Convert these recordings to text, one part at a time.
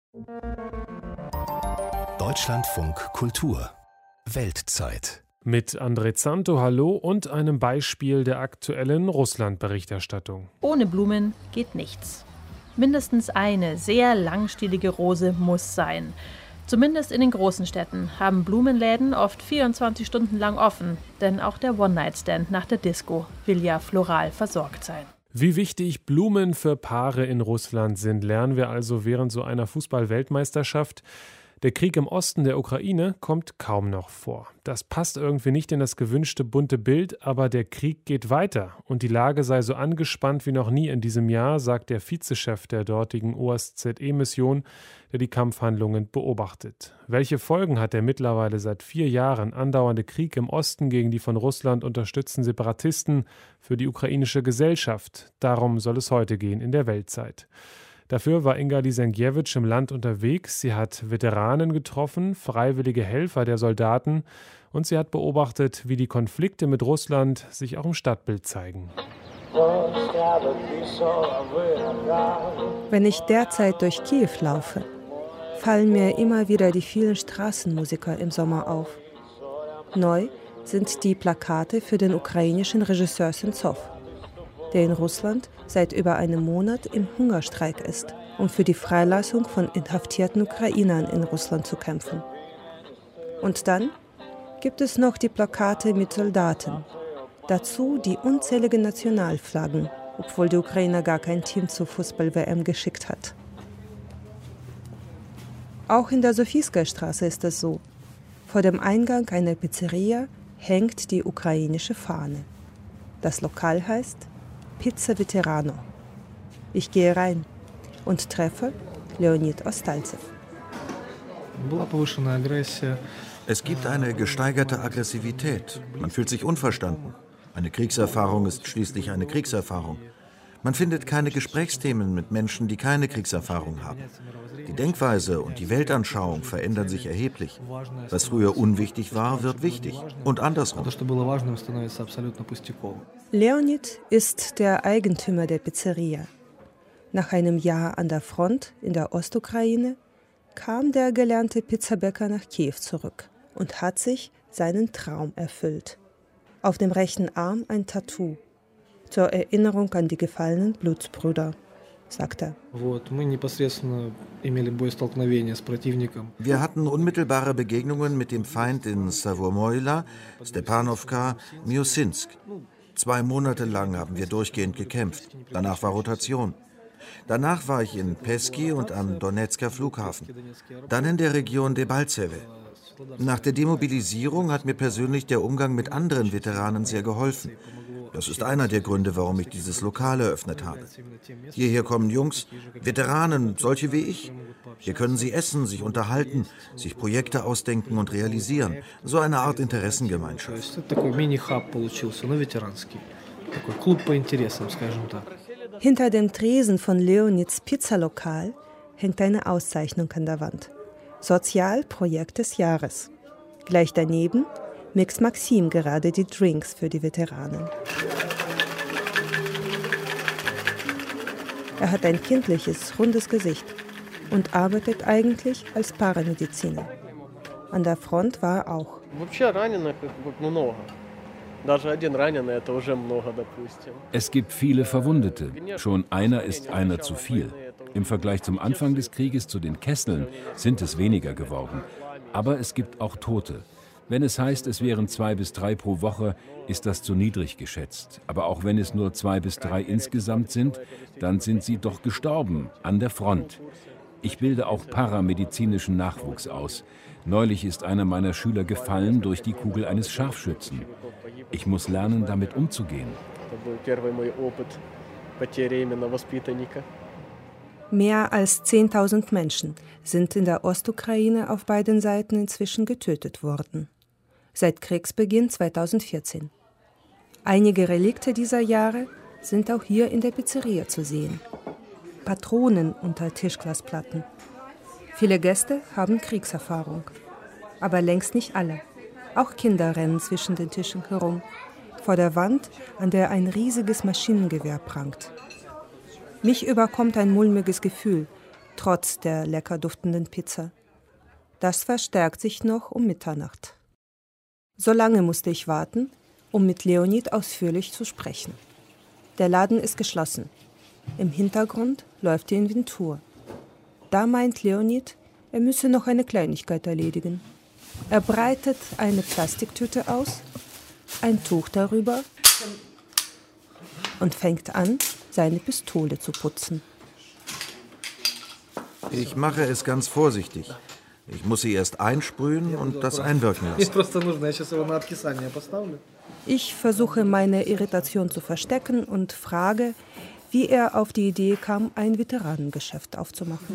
Deutschlandfunk Kultur Weltzeit. Mit André Zanto, hallo, und einem Beispiel der aktuellen Russland-Berichterstattung. Ohne Blumen geht nichts. Mindestens eine sehr langstielige Rose muss sein. Zumindest in den großen Städten haben Blumenläden oft 24 Stunden lang offen, denn auch der One-Night-Stand nach der Disco will ja floral versorgt sein. Wie wichtig Blumen für Paare in Russland sind, lernen wir also während so einer Fußball-Weltmeisterschaft. Der Krieg im Osten der Ukraine kommt kaum noch vor. Das passt irgendwie nicht in das gewünschte bunte Bild, aber der Krieg geht weiter und die Lage sei so angespannt wie noch nie in diesem Jahr, sagt der Vizechef der dortigen OSZE-Mission, der die Kampfhandlungen beobachtet. Welche Folgen hat der mittlerweile seit 4 Jahren andauernde Krieg im Osten gegen die von Russland unterstützten Separatisten für die ukrainische Gesellschaft? Darum soll es heute gehen in der Weltzeit. Dafür war Inga Lisenkiewicz im Land unterwegs. Sie hat Veteranen getroffen, freiwillige Helfer der Soldaten, und sie hat beobachtet, wie die Konflikte mit Russland sich auch im Stadtbild zeigen. Wenn ich derzeit durch Kiew laufe, fallen mir immer wieder die vielen Straßenmusiker im Sommer auf. Neu sind die Plakate für den ukrainischen Regisseur Senzow, der in Russland seit über einem Monat im Hungerstreik ist, um für die Freilassung von inhaftierten Ukrainern in Russland zu kämpfen. Und dann gibt es noch die Plakate mit Soldaten. Dazu die unzähligen Nationalflaggen, obwohl die Ukraine gar kein Team zur Fußball-WM geschickt hat. Auch in der Sofiska-Straße ist es so. Vor dem Eingang einer Pizzeria hängt die ukrainische Fahne. Das Lokal heißt Pizza Veterano. Ich gehe rein und treffe Leonid Ostalzew. Es gibt eine gesteigerte Aggressivität. Man fühlt sich unverstanden. Eine Kriegserfahrung ist schließlich eine Kriegserfahrung. Man findet keine Gesprächsthemen mit Menschen, die keine Kriegserfahrung haben. Die Denkweise und die Weltanschauung verändern sich erheblich. Was früher unwichtig war, wird wichtig. Und andersrum. Leonid ist der Eigentümer der Pizzeria. Nach einem Jahr an der Front in der Ostukraine kam der gelernte Pizzabäcker nach Kiew zurück und hat sich seinen Traum erfüllt. Auf dem rechten Arm ein Tattoo. Zur Erinnerung an die gefallenen Blutsbrüder, sagt er. Wir hatten unmittelbare Begegnungen mit dem Feind in Savomoila, Stepanowka, Miusinsk. 2 Monate lang haben wir durchgehend gekämpft. Danach war Rotation. Danach war ich in Peski und am Donetsker Flughafen. Dann in der Region Debaltseve. Nach der Demobilisierung hat mir persönlich der Umgang mit anderen Veteranen sehr geholfen. Das ist einer der Gründe, warum ich dieses Lokal eröffnet habe. Hierher kommen Jungs, Veteranen, solche wie ich. Hier können sie essen, sich unterhalten, sich Projekte ausdenken und realisieren. So eine Art Interessengemeinschaft. Hinter dem Tresen von Leonids Pizzalokal hängt eine Auszeichnung an der Wand. Sozialprojekt des Jahres. Gleich daneben mixt Maxim gerade die Drinks für die Veteranen. Er hat ein kindliches, rundes Gesicht und arbeitet eigentlich als Paramediziner. An der Front war er auch. Es gibt viele Verwundete. Schon einer ist einer zu viel. Im Vergleich zum Anfang des Krieges zu den Kesseln sind es weniger geworden. Aber es gibt auch Tote. Wenn es heißt, es wären 2 bis 3 pro Woche, ist das zu niedrig geschätzt. Aber auch wenn es nur 2 bis 3 insgesamt sind, dann sind sie doch gestorben an der Front. Ich bilde auch paramedizinischen Nachwuchs aus. Neulich ist einer meiner Schüler gefallen durch die Kugel eines Scharfschützen. Ich muss lernen, damit umzugehen. Mehr als 10.000 Menschen sind in der Ostukraine auf beiden Seiten inzwischen getötet worden. Seit Kriegsbeginn 2014. Einige Relikte dieser Jahre sind auch hier in der Pizzeria zu sehen. Patronen unter Tischglasplatten. Viele Gäste haben Kriegserfahrung. Aber längst nicht alle. Auch Kinder rennen zwischen den Tischen herum. Vor der Wand, an der ein riesiges Maschinengewehr prangt. Mich überkommt ein mulmiges Gefühl, trotz der lecker duftenden Pizza. Das verstärkt sich noch um Mitternacht. So lange musste ich warten, um mit Leonid ausführlich zu sprechen. Der Laden ist geschlossen. Im Hintergrund läuft die Inventur. Da meint Leonid, er müsse noch eine Kleinigkeit erledigen. Er breitet eine Plastiktüte aus, ein Tuch darüber und fängt an, seine Pistole zu putzen. Ich mache es ganz vorsichtig. Ich muss sie erst einsprühen und das einwirken lassen. Ich versuche, meine Irritation zu verstecken und frage, wie er auf die Idee kam, ein Veteranengeschäft aufzumachen.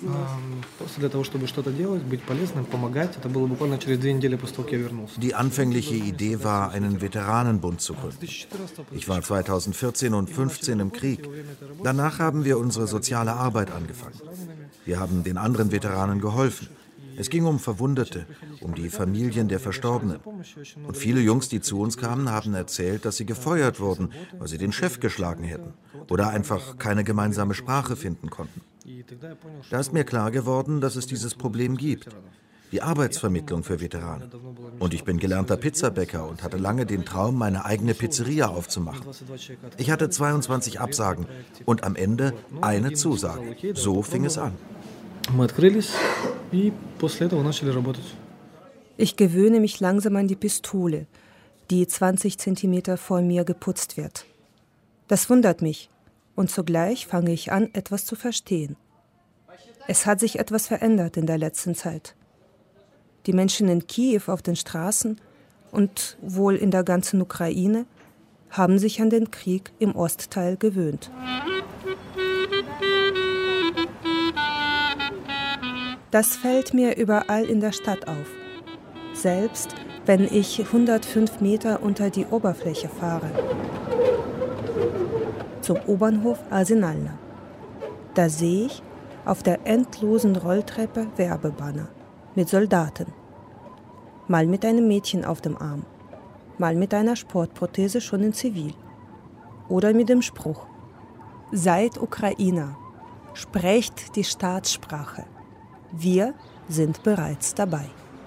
Die anfängliche Idee war, einen Veteranenbund zu gründen. Ich war 2014 und 2015 im Krieg. Danach haben wir unsere soziale Arbeit angefangen. Wir haben den anderen Veteranen geholfen. Es ging um Verwundete, um die Familien der Verstorbenen. Und viele Jungs, die zu uns kamen, haben erzählt, dass sie gefeuert wurden, weil sie den Chef geschlagen hätten oder einfach keine gemeinsame Sprache finden konnten. Da ist mir klar geworden, dass es dieses Problem gibt. Die Arbeitsvermittlung für Veteranen. Und ich bin gelernter Pizzabäcker und hatte lange den Traum, meine eigene Pizzeria aufzumachen. Ich hatte 22 Absagen und am Ende eine Zusage. So fing es an. Ich gewöhne mich langsam an die Pistole, die 20 Zentimeter vor mir geputzt wird. Das wundert mich und zugleich fange ich an, etwas zu verstehen. Es hat sich etwas verändert in der letzten Zeit. Die Menschen in Kiew auf den Straßen und wohl in der ganzen Ukraine haben sich an den Krieg im Ostteil gewöhnt. Das fällt mir überall in der Stadt auf. Selbst wenn ich 105 Meter unter die Oberfläche fahre. Zum U-Bahnhof Arsenalna. Da sehe ich auf der endlosen Rolltreppe Werbebanner mit Soldaten. Mal mit einem Mädchen auf dem Arm, mal mit einer Sportprothese schon in Zivil. Oder mit dem Spruch: Seid Ukrainer, sprecht die Staatssprache. Wir sind bereits dabei.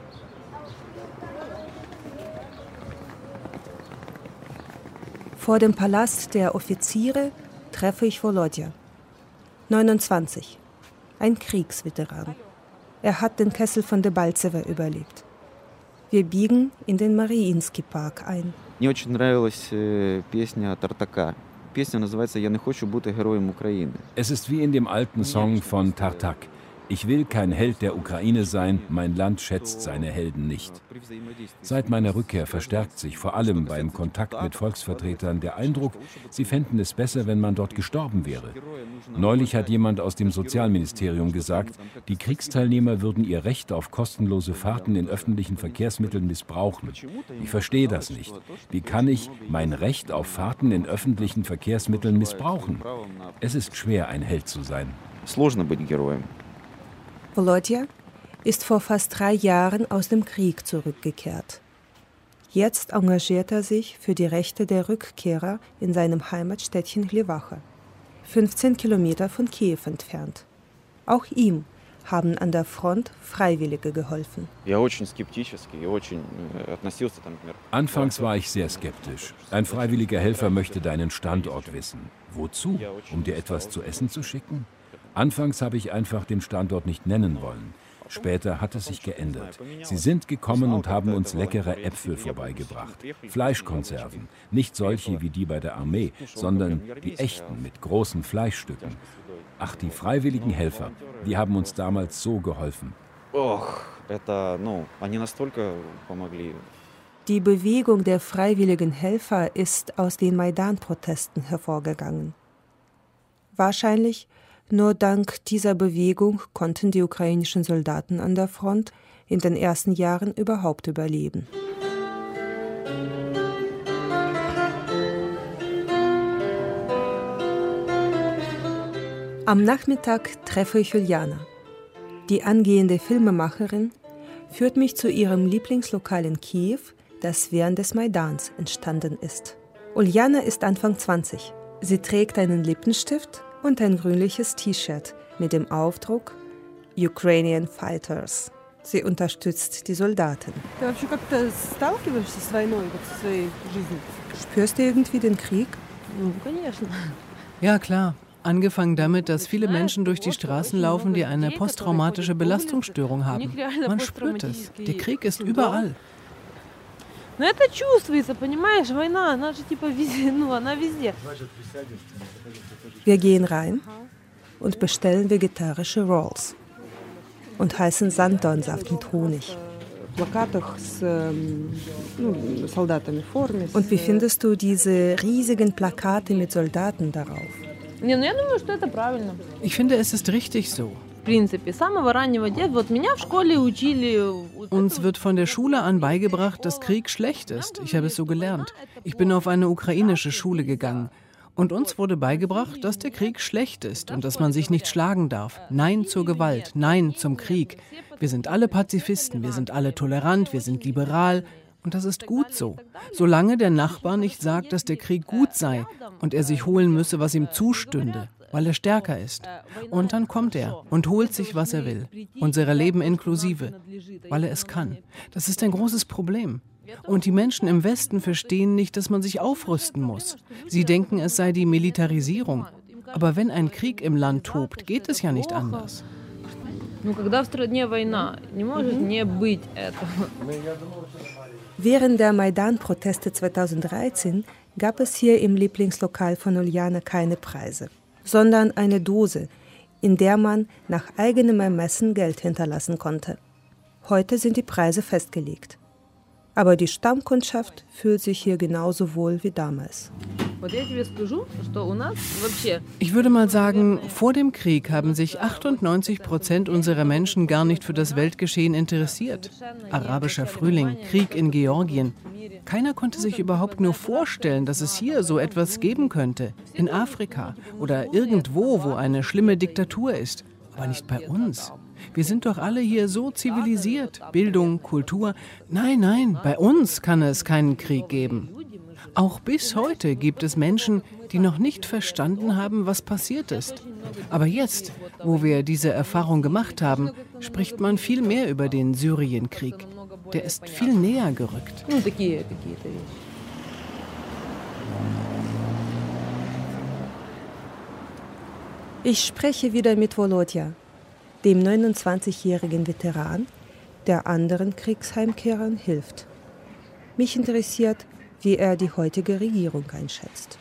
Vor dem Palast der Offiziere treffe ich Volodya, 29, ein Kriegsveteran. Er hat den Kessel von Debaltsevo überlebt. Wir biegen in den Mariinsky-Park ein. Мне очень нравилась песня Tartaka. Песня называется «Я не хочу бути героєм України». Es ist wie in dem alten Song von Tartak. Ich will kein Held der Ukraine sein, mein Land schätzt seine Helden nicht. Seit meiner Rückkehr verstärkt sich vor allem beim Kontakt mit Volksvertretern der Eindruck, sie fänden es besser, wenn man dort gestorben wäre. Neulich hat jemand aus dem Sozialministerium gesagt, die Kriegsteilnehmer würden ihr Recht auf kostenlose Fahrten in öffentlichen Verkehrsmitteln missbrauchen. Ich verstehe das nicht. Wie kann ich mein Recht auf Fahrten in öffentlichen Verkehrsmitteln missbrauchen? Es ist schwer, ein Held zu sein. Сложно быть героем. Volodya ist vor fast 3 Jahren aus dem Krieg zurückgekehrt. Jetzt engagiert er sich für die Rechte der Rückkehrer in seinem Heimatstädtchen Hliwacha, 15 Kilometer von Kiew entfernt. Auch ihm haben an der Front Freiwillige geholfen. Anfangs war ich sehr skeptisch. Ein freiwilliger Helfer möchte deinen Standort wissen. Wozu? Um dir etwas zu essen zu schicken? Anfangs habe ich einfach den Standort nicht nennen wollen. Später hat es sich geändert. Sie sind gekommen und haben uns leckere Äpfel vorbeigebracht. Fleischkonserven. Nicht solche wie die bei der Armee, sondern die echten mit großen Fleischstücken. Ach, die freiwilligen Helfer, die haben uns damals so geholfen. Die Bewegung der freiwilligen Helfer ist aus den Maidan-Protesten hervorgegangen. Wahrscheinlich nur dank dieser Bewegung konnten die ukrainischen Soldaten an der Front in den ersten Jahren überhaupt überleben. Am Nachmittag treffe ich Uljana. Die angehende Filmemacherin führt mich zu ihrem Lieblingslokal in Kiew, das während des Maidans entstanden ist. Uljana ist Anfang 20. Sie trägt einen Lippenstift und ein grünliches T-Shirt, mit dem Aufdruck Ukrainian Fighters. Sie unterstützt die Soldaten. Spürst du irgendwie den Krieg? Ja, klar. Angefangen damit, dass viele Menschen durch die Straßen laufen, die eine posttraumatische Belastungsstörung haben. Man spürt es. Der Krieg ist überall. Wir gehen rein und bestellen vegetarische Rolls und heißen Sanddornsaft mit Honig. Und wie findest du diese riesigen Plakate mit Soldaten darauf? Ich finde, es ist richtig so. Uns wird von der Schule an beigebracht, dass Krieg schlecht ist. Ich habe es so gelernt. Ich bin auf eine ukrainische Schule gegangen. Und uns wurde beigebracht, dass der Krieg schlecht ist und dass man sich nicht schlagen darf. Nein zur Gewalt, nein zum Krieg. Wir sind alle Pazifisten, wir sind alle tolerant, wir sind liberal. Und das ist gut so. Solange der Nachbar nicht sagt, dass der Krieg gut sei und er sich holen müsse, was ihm zustünde, weil er stärker ist. Und dann kommt er und holt sich, was er will. Unsere Leben inklusive, weil er es kann. Das ist ein großes Problem. Und die Menschen im Westen verstehen nicht, dass man sich aufrüsten muss. Sie denken, es sei die Militarisierung. Aber wenn ein Krieg im Land tobt, geht es ja nicht anders. Während der Maidan-Proteste 2013 gab es hier im Lieblingslokal von Uljana keine Preise, sondern eine Dose, in der man nach eigenem Ermessen Geld hinterlassen konnte. Heute sind die Preise festgelegt. Aber die Stammkundschaft fühlt sich hier genauso wohl wie damals. Ich würde mal sagen, vor dem Krieg haben sich 98% unserer Menschen gar nicht für das Weltgeschehen interessiert. Arabischer Frühling, Krieg in Georgien. Keiner konnte sich überhaupt nur vorstellen, dass es hier so etwas geben könnte. In Afrika oder irgendwo, wo eine schlimme Diktatur ist. Aber nicht bei uns. Wir sind doch alle hier so zivilisiert. Bildung, Kultur. Nein, bei uns kann es keinen Krieg geben. Auch bis heute gibt es Menschen, die noch nicht verstanden haben, was passiert ist. Aber jetzt, wo wir diese Erfahrung gemacht haben, spricht man viel mehr über den Syrienkrieg. Der ist viel näher gerückt. Ich spreche wieder mit Volodya, dem 29-jährigen Veteran, der anderen Kriegsheimkehrern hilft. Mich interessiert, wie er die heutige Regierung einschätzt.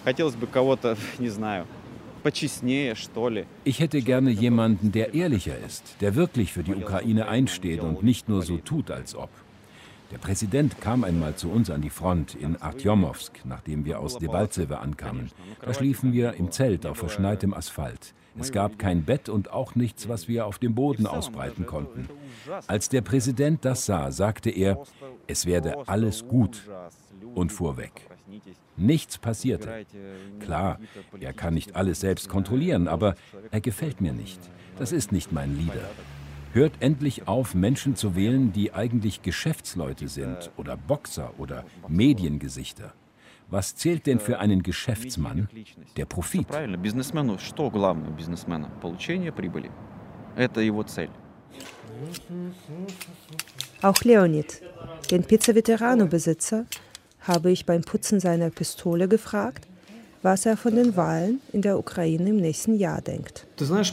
Ich hätte gerne jemanden, der ehrlicher ist, der wirklich für die Ukraine einsteht und nicht nur so tut, als ob. Der Präsident kam einmal zu uns an die Front in Artjomowsk, nachdem wir aus Debaltseve ankamen. Da schliefen wir im Zelt auf verschneitem Asphalt. Es gab kein Bett und auch nichts, was wir auf dem Boden ausbreiten konnten. Als der Präsident das sah, sagte er, es werde alles gut und fuhr weg. Nichts passierte. Klar, er kann nicht alles selbst kontrollieren, aber er gefällt mir nicht. Das ist nicht mein Leader. Hört endlich auf, Menschen zu wählen, die eigentlich Geschäftsleute sind oder Boxer oder Mediengesichter. Was zählt denn für einen Geschäftsmann? Der Profit. Auch Leonid, den Pizza-Veterano-Besitzer, habe ich beim Putzen seiner Pistole gefragt, was er von den Wahlen in der Ukraine im nächsten Jahr denkt.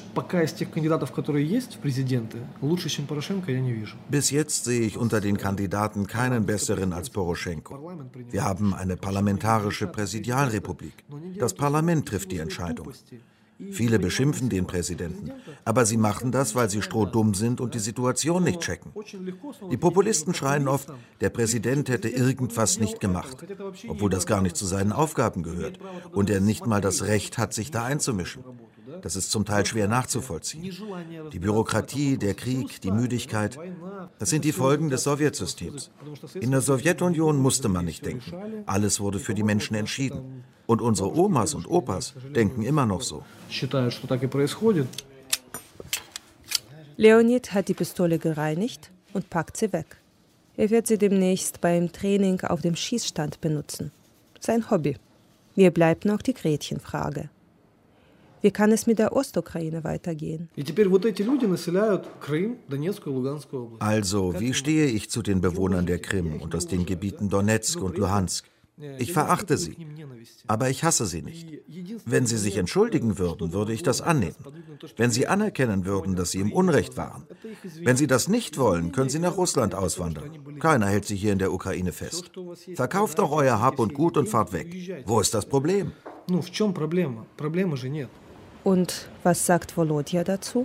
Bis jetzt sehe ich unter den Kandidaten keinen besseren als Poroschenko. Wir haben eine parlamentarische Präsidialrepublik. Das Parlament trifft die Entscheidung. Viele beschimpfen den Präsidenten, aber sie machen das, weil sie strohdumm sind und die Situation nicht checken. Die Populisten schreien oft, der Präsident hätte irgendwas nicht gemacht, obwohl das gar nicht zu seinen Aufgaben gehört und er nicht mal das Recht hat, sich da einzumischen. Das ist zum Teil schwer nachzuvollziehen. Die Bürokratie, der Krieg, die Müdigkeit, das sind die Folgen des Sowjetsystems. In der Sowjetunion musste man nicht denken. Alles wurde für die Menschen entschieden. Und unsere Omas und Opas denken immer noch so. Leonid hat die Pistole gereinigt und packt sie weg. Er wird sie demnächst beim Training auf dem Schießstand benutzen. Sein Hobby. Mir bleibt noch die Gretchenfrage. Wie kann es mit der Ostukraine weitergehen? Also, wie stehe ich zu den Bewohnern der Krim und aus den Gebieten Donezk und Luhansk? Ich verachte sie, aber ich hasse sie nicht. Wenn sie sich entschuldigen würden, würde ich das annehmen. Wenn sie anerkennen würden, dass sie im Unrecht waren. Wenn sie das nicht wollen, können sie nach Russland auswandern. Keiner hält sie hier in der Ukraine fest. Verkauft doch euer Hab und Gut und fahrt weg. Wo ist das Problem? Und was sagt Volodya dazu?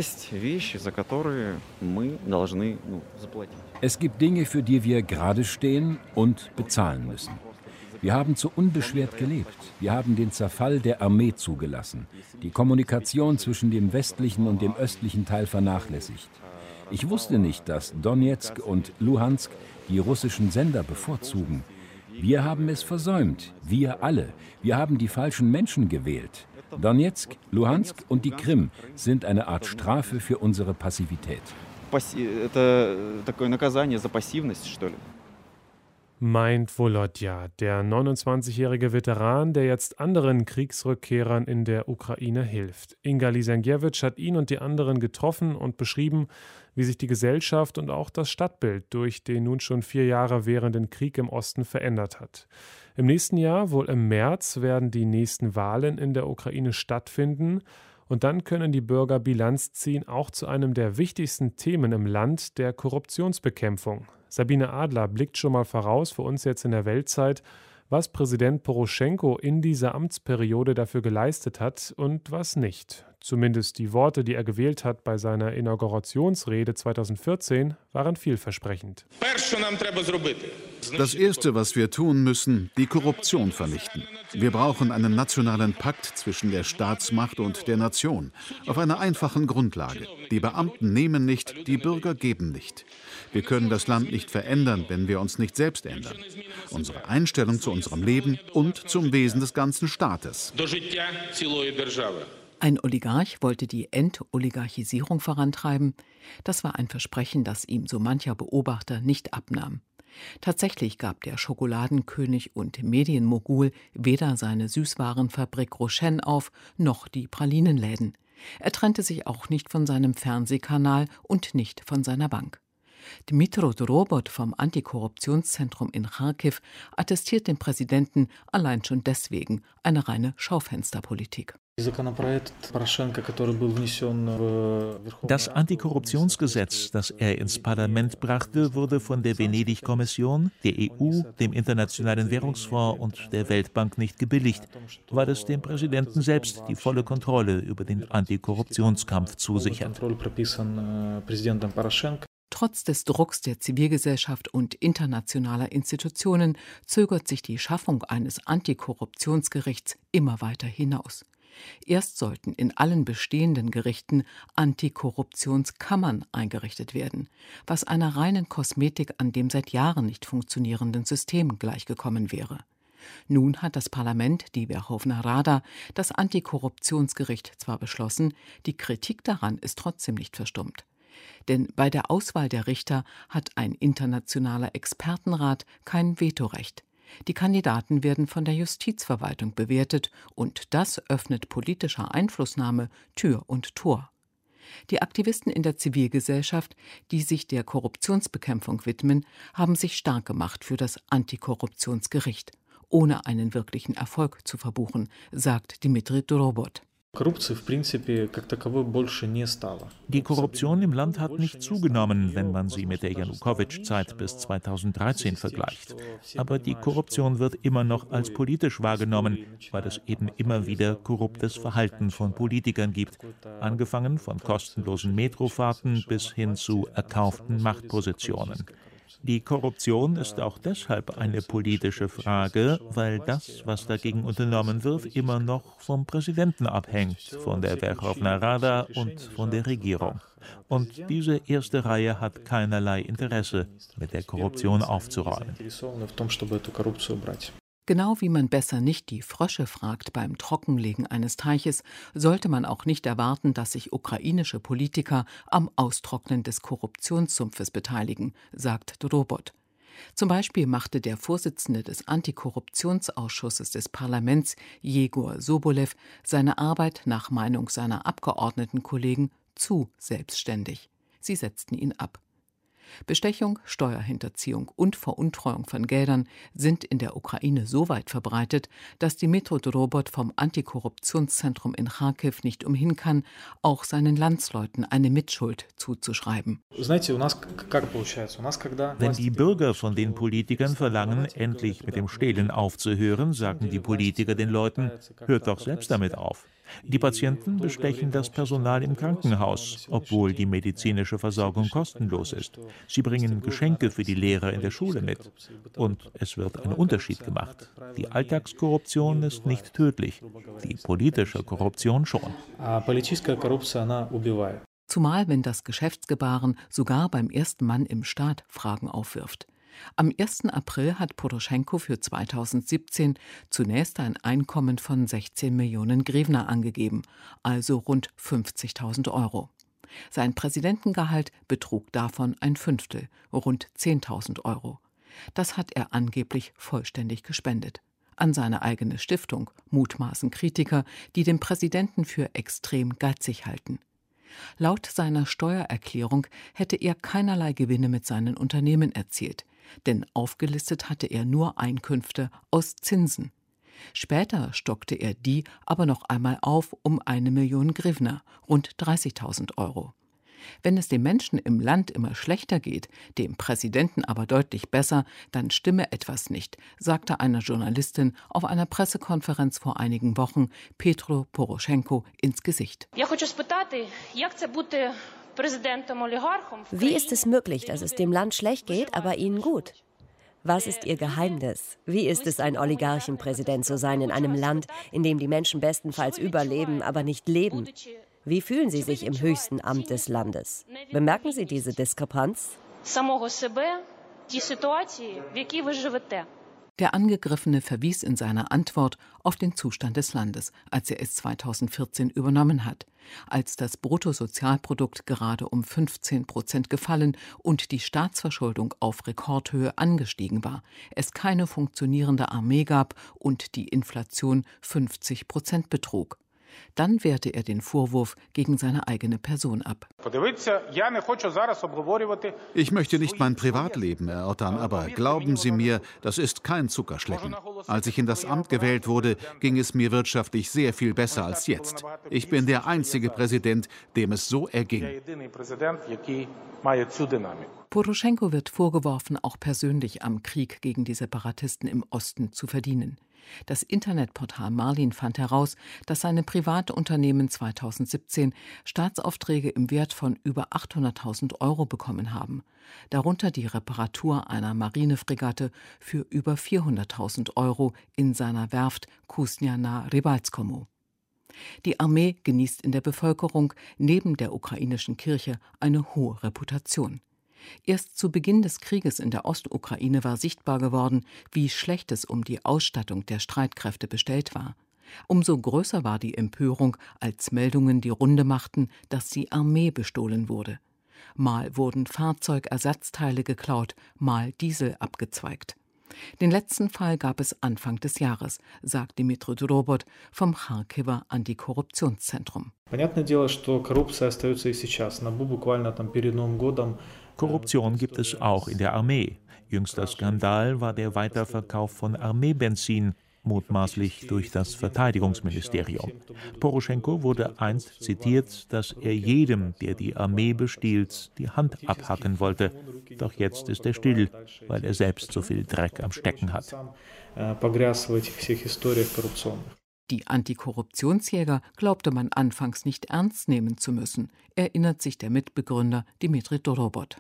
Es gibt Dinge, für die wir gerade stehen und bezahlen müssen. Wir haben zu unbeschwert gelebt. Wir haben den Zerfall der Armee zugelassen, die Kommunikation zwischen dem westlichen und dem östlichen Teil vernachlässigt. Ich wusste nicht, dass Donezk und Luhansk die russischen Sender bevorzugen. Wir haben es versäumt, wir alle. Wir haben die falschen Menschen gewählt. Donezk, Luhansk und die Krim sind eine Art Strafe für unsere Passivität. Meint Volodya, der 29-jährige Veteran, der jetzt anderen Kriegsrückkehrern in der Ukraine hilft. Inga Lisenkiewicz hat ihn und die anderen getroffen und beschrieben, wie sich die Gesellschaft und auch das Stadtbild durch den nun schon 4 Jahre währenden Krieg im Osten verändert hat. Im nächsten Jahr, wohl im März, werden die nächsten Wahlen in der Ukraine stattfinden. Und dann können die Bürger Bilanz ziehen, auch zu einem der wichtigsten Themen im Land, der Korruptionsbekämpfung. Sabine Adler blickt schon mal voraus für uns jetzt in der Weltzeit, was Präsident Poroschenko in dieser Amtsperiode dafür geleistet hat und was nicht. Zumindest die Worte, die er gewählt hat bei seiner Inaugurationsrede 2014, waren vielversprechend. Das Erste, was wir tun müssen, die Korruption vernichten. Wir brauchen einen nationalen Pakt zwischen der Staatsmacht und der Nation, auf einer einfachen Grundlage. Die Beamten nehmen nicht, die Bürger geben nicht. Wir können das Land nicht verändern, wenn wir uns nicht selbst ändern. Unsere Einstellung zu unserem Leben und zum Wesen des ganzen Staates. Ein Oligarch wollte die Entoligarchisierung vorantreiben. Das war ein Versprechen, das ihm so mancher Beobachter nicht abnahm. Tatsächlich gab der Schokoladenkönig und Medienmogul weder seine Süßwarenfabrik Roschen auf, noch die Pralinenläden. Er trennte sich auch nicht von seinem Fernsehkanal und nicht von seiner Bank. Dmytro Dorobot vom Antikorruptionszentrum in Charkiw attestiert dem Präsidenten allein schon deswegen eine reine Schaufensterpolitik. Das Antikorruptionsgesetz, das er ins Parlament brachte, wurde von der Venedig-Kommission, der EU, dem Internationalen Währungsfonds und der Weltbank nicht gebilligt, weil es dem Präsidenten selbst die volle Kontrolle über den Antikorruptionskampf zusichert. Trotz des Drucks der Zivilgesellschaft und internationaler Institutionen zögert sich die Schaffung eines Antikorruptionsgerichts immer weiter hinaus. Erst sollten in allen bestehenden Gerichten Antikorruptionskammern eingerichtet werden, was einer reinen Kosmetik an dem seit Jahren nicht funktionierenden System gleichgekommen wäre. Nun hat das Parlament, die Werchowna Rada, das Antikorruptionsgericht zwar beschlossen, die Kritik daran ist trotzdem nicht verstummt. Denn bei der Auswahl der Richter hat ein internationaler Expertenrat kein Vetorecht. Die Kandidaten werden von der Justizverwaltung bewertet und das öffnet politischer Einflussnahme Tür und Tor. Die Aktivisten in der Zivilgesellschaft, die sich der Korruptionsbekämpfung widmen, haben sich stark gemacht für das Antikorruptionsgericht, ohne einen wirklichen Erfolg zu verbuchen, sagt Dmytro Dorobot. Die Korruption im Land hat nicht zugenommen, wenn man sie mit der Janukowitsch-Zeit bis 2013 vergleicht. Aber die Korruption wird immer noch als politisch wahrgenommen, weil es eben immer wieder korruptes Verhalten von Politikern gibt, angefangen von kostenlosen Metrofahrten bis hin zu erkauften Machtpositionen. Die Korruption ist auch deshalb eine politische Frage, weil das, was dagegen unternommen wird, immer noch vom Präsidenten abhängt, von der Werchowna Rada und von der Regierung. Und diese erste Reihe hat keinerlei Interesse, mit der Korruption aufzuräumen. Genau wie man besser nicht die Frösche fragt beim Trockenlegen eines Teiches, sollte man auch nicht erwarten, dass sich ukrainische Politiker am Austrocknen des Korruptionssumpfes beteiligen, sagt Dorobot. Zum Beispiel machte der Vorsitzende des Antikorruptionsausschusses des Parlaments, Jegor Sobolew, seine Arbeit nach Meinung seiner Abgeordnetenkollegen zu selbstständig. Sie setzten ihn ab. Bestechung, Steuerhinterziehung und Veruntreuung von Geldern sind in der Ukraine so weit verbreitet, dass Dmytro Dorobot vom Antikorruptionszentrum in Charkiw nicht umhin kann, auch seinen Landsleuten eine Mitschuld zuzuschreiben. Wenn die Bürger von den Politikern verlangen, endlich mit dem Stehlen aufzuhören, sagen die Politiker den Leuten, hört doch selbst damit auf. Die Patienten bestechen das Personal im Krankenhaus, obwohl die medizinische Versorgung kostenlos ist. Sie bringen Geschenke für die Lehrer in der Schule mit. Und es wird ein Unterschied gemacht. Die Alltagskorruption ist nicht tödlich, die politische Korruption schon. Zumal wenn das Geschäftsgebaren sogar beim ersten Mann im Staat Fragen aufwirft. Am 1. April hat Poroschenko für 2017 zunächst ein Einkommen von 16 Millionen Grivna angegeben, also rund 50.000 Euro. Sein Präsidentengehalt betrug davon ein Fünftel, rund 10.000 Euro. Das hat er angeblich vollständig gespendet. An seine eigene Stiftung, mutmaßen Kritiker, die den Präsidenten für extrem geizig halten. Laut seiner Steuererklärung hätte er keinerlei Gewinne mit seinen Unternehmen erzielt, denn aufgelistet hatte er nur Einkünfte aus Zinsen. Später stockte er die aber noch einmal auf um 1 Million Grivna, rund 30.000 Euro. Wenn es den Menschen im Land immer schlechter geht, dem Präsidenten aber deutlich besser, dann stimme etwas nicht, sagte einer Journalistin auf einer Pressekonferenz vor einigen Wochen Petro Poroschenko ins Gesicht. Wie ist es möglich, dass es dem Land schlecht geht, aber ihnen gut? Was ist ihr Geheimnis? Wie ist es, ein Oligarchenpräsident zu sein in einem Land, in dem die Menschen bestenfalls überleben, aber nicht leben? Wie fühlen Sie sich im höchsten Amt des Landes? Bemerken Sie diese Diskrepanz? Der Angegriffene verwies in seiner Antwort auf den Zustand des Landes, als er es 2014 übernommen hat, als das Bruttosozialprodukt gerade um 15% gefallen und die Staatsverschuldung auf Rekordhöhe angestiegen war, es keine funktionierende Armee gab und die Inflation 50% betrug. Dann wehrte er den Vorwurf gegen seine eigene Person ab. Ich möchte nicht mein Privatleben erörtern, aber glauben Sie mir, das ist kein Zuckerschlecken. Als ich in das Amt gewählt wurde, ging es mir wirtschaftlich sehr viel besser als jetzt. Ich bin der einzige Präsident, dem es so erging. Poroschenko wird vorgeworfen, auch persönlich am Krieg gegen die Separatisten im Osten zu verdienen. Das Internetportal Marlin fand heraus, dass seine Privatunternehmen 2017 Staatsaufträge im Wert von über 800.000 Euro bekommen haben. Darunter die Reparatur einer Marinefregatte für über 400.000 Euro in seiner Werft Kusnja na Rybalskomu. Die Armee genießt in der Bevölkerung neben der ukrainischen Kirche eine hohe Reputation. Erst zu Beginn des Krieges in der Ostukraine war sichtbar geworden, wie schlecht es um die Ausstattung der Streitkräfte bestellt war. Umso größer war die Empörung, als Meldungen die Runde machten, dass die Armee bestohlen wurde. Mal wurden Fahrzeugersatzteile geklaut, mal Diesel abgezweigt. Den letzten Fall gab es Anfang des Jahres, sagt Dmytro Dorobot vom Charkiwer Antikorruptionszentrum. Korruption gibt es auch in der Armee. Jüngster Skandal war der Weiterverkauf von Armeebenzin, mutmaßlich durch das Verteidigungsministerium. Poroschenko wurde einst zitiert, dass er jedem, der die Armee bestiehlt, die Hand abhacken wollte. Doch jetzt ist er still, weil er selbst so viel Dreck am Stecken hat. Die Antikorruptionsjäger glaubte man anfangs nicht ernst nehmen zu müssen, erinnert sich der Mitbegründer Dmytro Dorobot.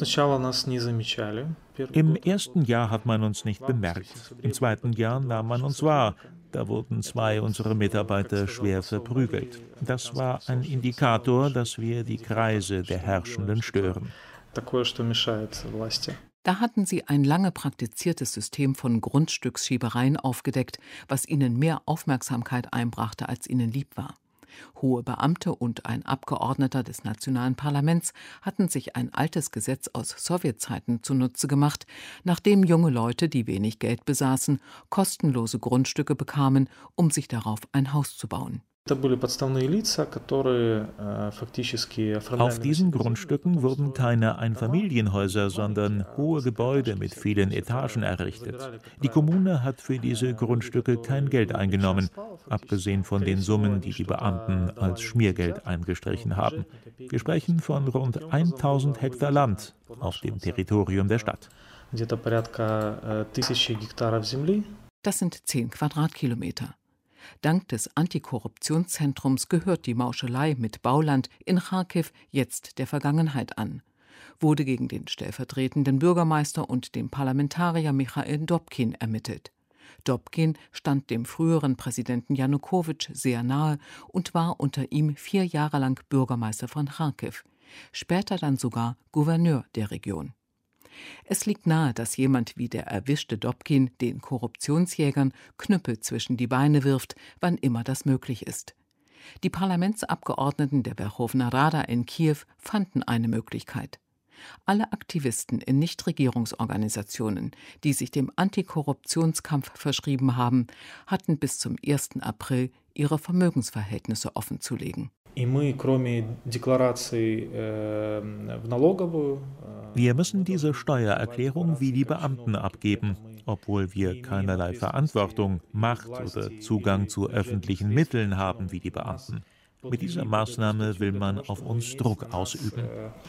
Im ersten Jahr hat man uns nicht bemerkt. Im zweiten Jahr nahm man uns wahr. Da wurden 2 unserer Mitarbeiter schwer verprügelt. Das war ein Indikator, dass wir die Kreise der Herrschenden stören. Da hatten sie ein lange praktiziertes System von Grundstücksschiebereien aufgedeckt, was ihnen mehr Aufmerksamkeit einbrachte, als ihnen lieb war. Hohe Beamte und ein Abgeordneter des nationalen Parlaments hatten sich ein altes Gesetz aus Sowjetzeiten zunutze gemacht, nachdem junge Leute, die wenig Geld besaßen, kostenlose Grundstücke bekamen, um sich darauf ein Haus zu bauen. Auf diesen Grundstücken wurden keine Einfamilienhäuser, sondern hohe Gebäude mit vielen Etagen errichtet. Die Kommune hat für diese Grundstücke kein Geld eingenommen, abgesehen von den Summen, die die Beamten als Schmiergeld eingestrichen haben. Wir sprechen von rund 1000 Hektar Land auf dem Territorium der Stadt. Das sind 10 Quadratkilometer. Dank des Antikorruptionszentrums gehört die Mauschelei mit Bauland in Charkiw jetzt der Vergangenheit an. Wurde gegen den stellvertretenden Bürgermeister und den Parlamentarier Michail Dobkin ermittelt. Dobkin stand dem früheren Präsidenten Janukowitsch sehr nahe und war unter ihm 4 Jahre lang Bürgermeister von Charkiw, später dann sogar Gouverneur der Region. Es liegt nahe, dass jemand wie der erwischte Dobkin den Korruptionsjägern Knüppel zwischen die Beine wirft, wann immer das möglich ist. Die Parlamentsabgeordneten der Werchowna Rada in Kiew fanden eine Möglichkeit. Alle Aktivisten in Nichtregierungsorganisationen, die sich dem Antikorruptionskampf verschrieben haben, hatten bis zum 1. April ihre Vermögensverhältnisse offenzulegen. Wir müssen diese Steuererklärung wie die Beamten abgeben, obwohl wir keinerlei Verantwortung, Macht oder Zugang zu öffentlichen Mitteln haben wie die Beamten. Mit dieser Maßnahme will man auf uns Druck ausüben.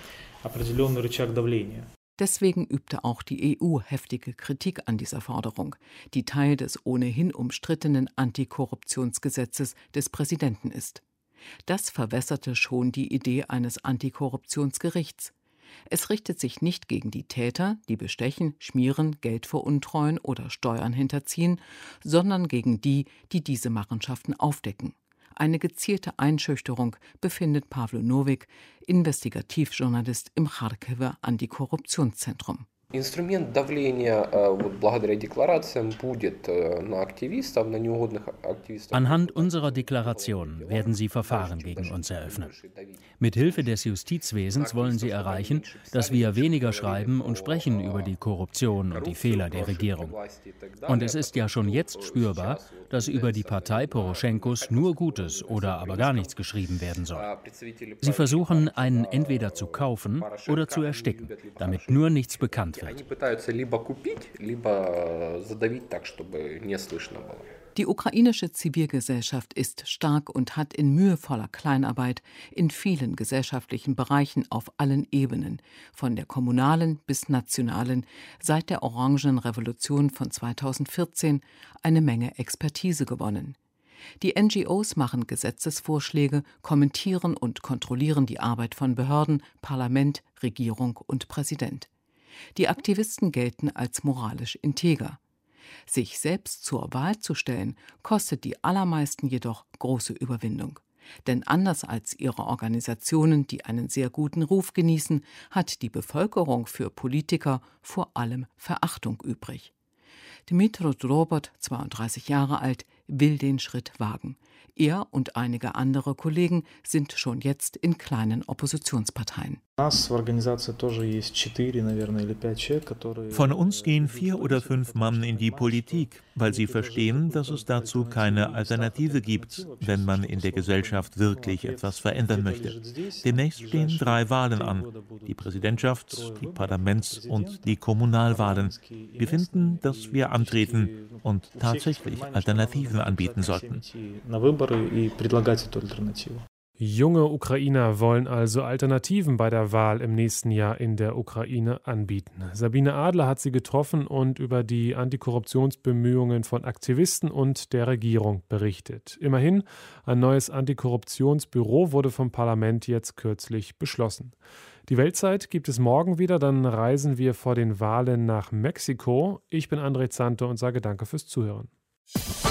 Deswegen übte auch die EU heftige Kritik an dieser Forderung, die Teil des ohnehin umstrittenen Antikorruptionsgesetzes des Präsidenten ist. Das verwässerte schon die Idee eines Antikorruptionsgerichts. Es richtet sich nicht gegen die Täter, die bestechen, schmieren, Geld veruntreuen oder Steuern hinterziehen, sondern gegen die, die diese Machenschaften aufdecken. Eine gezielte Einschüchterung, befindet Pawlo Nowik, Investigativjournalist im Charkiwer Antikorruptionszentrum. Инструмент давления благодаря декларациям будет на активистов, на неугодных активистов. Anhand unserer Deklaration werden sie Verfahren gegen uns eröffnen. Mit Hilfe des Justizwesens wollen sie erreichen, dass wir weniger schreiben und sprechen über die Korruption und die Fehler der Regierung. Und es ist ja schon jetzt spürbar, dass über die Partei Poroschenkos nur Gutes oder aber gar nichts geschrieben werden soll. Sie versuchen, einen entweder zu kaufen oder zu ersticken, damit nur nichts bekannt wird. Die ukrainische Zivilgesellschaft ist stark und hat in mühevoller Kleinarbeit in vielen gesellschaftlichen Bereichen auf allen Ebenen, von der kommunalen bis nationalen, seit der Orangenrevolution von 2014 eine Menge Expertise gewonnen. Die NGOs machen Gesetzesvorschläge, kommentieren und kontrollieren die Arbeit von Behörden, Parlament, Regierung und Präsident. Die Aktivisten gelten als moralisch integer. Sich selbst zur Wahl zu stellen, kostet die allermeisten jedoch große Überwindung. Denn anders als ihre Organisationen, die einen sehr guten Ruf genießen, hat die Bevölkerung für Politiker vor allem Verachtung übrig. Dmytro Drobot, 32 Jahre alt, will den Schritt wagen. Er und einige andere Kollegen sind schon jetzt in kleinen Oppositionsparteien. Von uns gehen 4 oder 5 Mann in die Politik, weil sie verstehen, dass es dazu keine Alternative gibt, wenn man in der Gesellschaft wirklich etwas verändern möchte. Demnächst stehen 3 Wahlen an, die Präsidentschaft-, die Parlaments- und die Kommunalwahlen. Wir finden, dass wir antreten und tatsächlich Alternativen anbieten sollten. Junge Ukrainer wollen also Alternativen bei der Wahl im nächsten Jahr in der Ukraine anbieten. Sabine Adler hat sie getroffen und über die Antikorruptionsbemühungen von Aktivisten und der Regierung berichtet. Immerhin, ein neues Antikorruptionsbüro wurde vom Parlament jetzt kürzlich beschlossen. Die Weltzeit gibt es morgen wieder, dann reisen wir vor den Wahlen nach Mexiko. Ich bin André Zanto und sage danke fürs Zuhören.